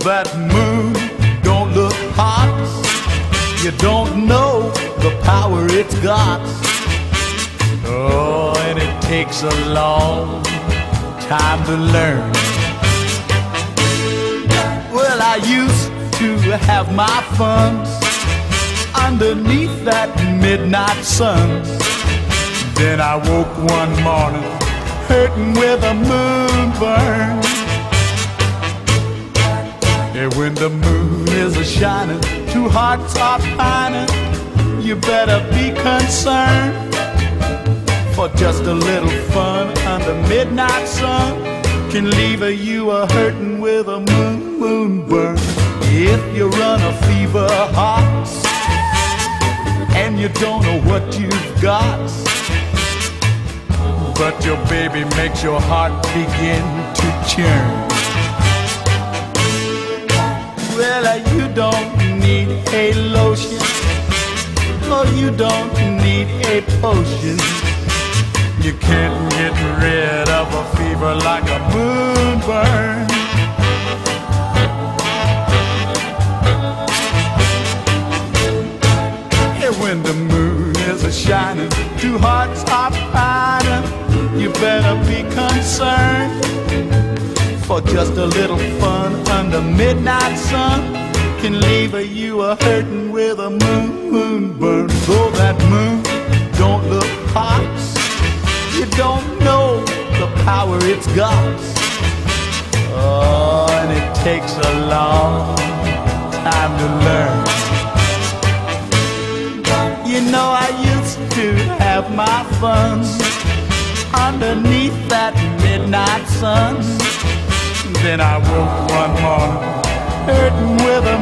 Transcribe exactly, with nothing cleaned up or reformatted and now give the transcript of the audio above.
that moon don't look hot, you don't know the power it's got. Oh, and it takes a long time to learn. Well, I used to have my fun underneath that midnight sun. Then I woke one morning hurting where the moon burns. And when the moon is a shining, two hearts are pining, you better be concerned. For just a little fun under midnight sun can leave a you a hurting with a moon, moon burn. If you run a fever hot and you don't know what you've got, but your baby makes your heart begin to churn. Well, uh, you don't need a lotion, or you don't need a potion. You can't get rid of a fever like a moon burn. And when the moon is a shining, two hearts are pining, you better be concerned. For just a little fun under midnight sun can leave a you a hurting with a moon, moon burn. Though that moon don't look hot, you don't know the power it's got. Oh, and it takes a long time to learn. You know, I used to have my fun underneath that midnight sun. Then I woke one morning hurting with a